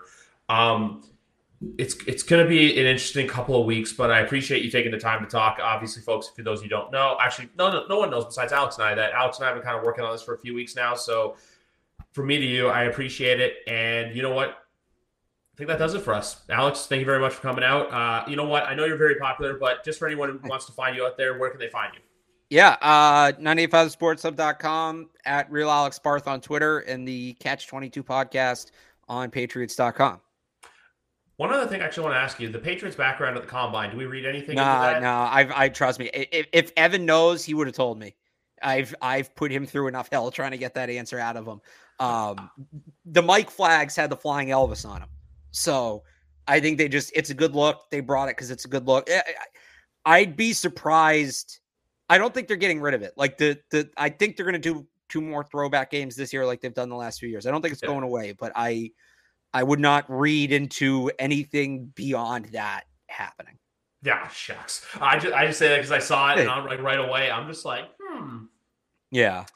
It's going to be an interesting couple of weeks, but I appreciate you taking the time to talk. Obviously, folks, for those who don't know, actually, no one knows besides Alex and I that Alex and I have been kind of working on this for a few weeks now. So from me to you, I appreciate it. And you know what? I think that does it for us. Alex, thank you very much for coming out. You know what? I know you're very popular, but just for anyone who wants to find you out there, where can they find you? Yeah, 985sportshub.com, at Real Alex Barth on Twitter, and the Catch-22 podcast on Patriots.com. One other thing I actually want to ask you, the Patriots background at the Combine, do we read anything into that? No, I trust me. If Evan knows, he would have told me. I've put him through enough hell trying to get that answer out of him. The Mike flags had the flying Elvis on them. So I think it's a good look. They brought it because it's a good look. I'd be surprised. I don't think they're getting rid of it. Like I think they're going to do 2 more throwback games this year like they've done the last few years. I don't think it's going away, but I would not read into anything beyond that happening. Yeah, shucks. I just say that because I saw it and I'm like right away. I'm just like, Yeah.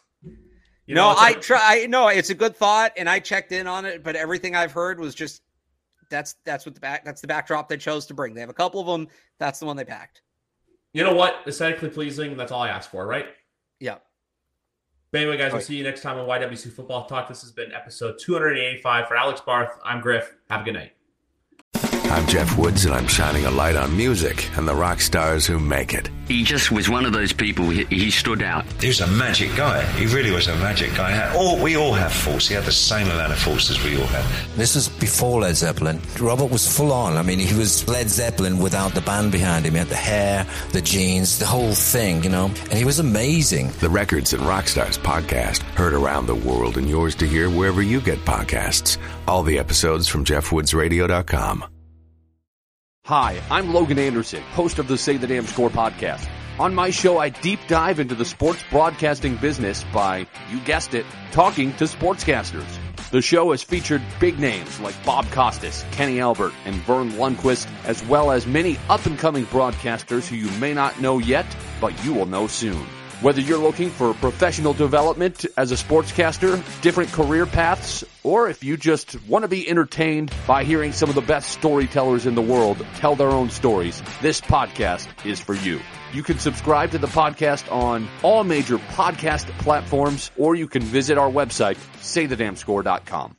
It's a good thought, and I checked in on it, but everything I've heard was just that's the backdrop they chose to bring. They have a couple of them. That's the one they packed. You know what? Aesthetically pleasing. That's all I asked for, right? Yeah. But anyway, guys, we'll see you next time on YWC Football Talk. This has been episode 285. For Alex Barth, I'm Griff. Have a good night. I'm Jeff Woods, and I'm shining a light on music and the rock stars who make it. He just was one of those people. He stood out. He was a magic guy. He really was a magic guy. We all have faults. He had the same amount of faults as we all had. This was before Led Zeppelin. Robert was full on. I mean, he was Led Zeppelin without the band behind him. He had the hair, the jeans, the whole thing, and he was amazing. The Records and Rockstars podcast, heard around the world and yours to hear wherever you get podcasts. All the episodes from JeffWoodsRadio.com. Hi, I'm Logan Anderson, host of the Say the Damn Score podcast. On my show, I deep dive into the sports broadcasting business by, you guessed it, talking to sportscasters. The show has featured big names like Bob Costas, Kenny Albert, and Vern Lundquist, as well as many up-and-coming broadcasters who you may not know yet, but you will know soon. Whether you're looking for professional development as a sportscaster, different career paths, or if you just want to be entertained by hearing some of the best storytellers in the world tell their own stories, this podcast is for you. You can subscribe to the podcast on all major podcast platforms, or you can visit our website, saythedamnscore.com.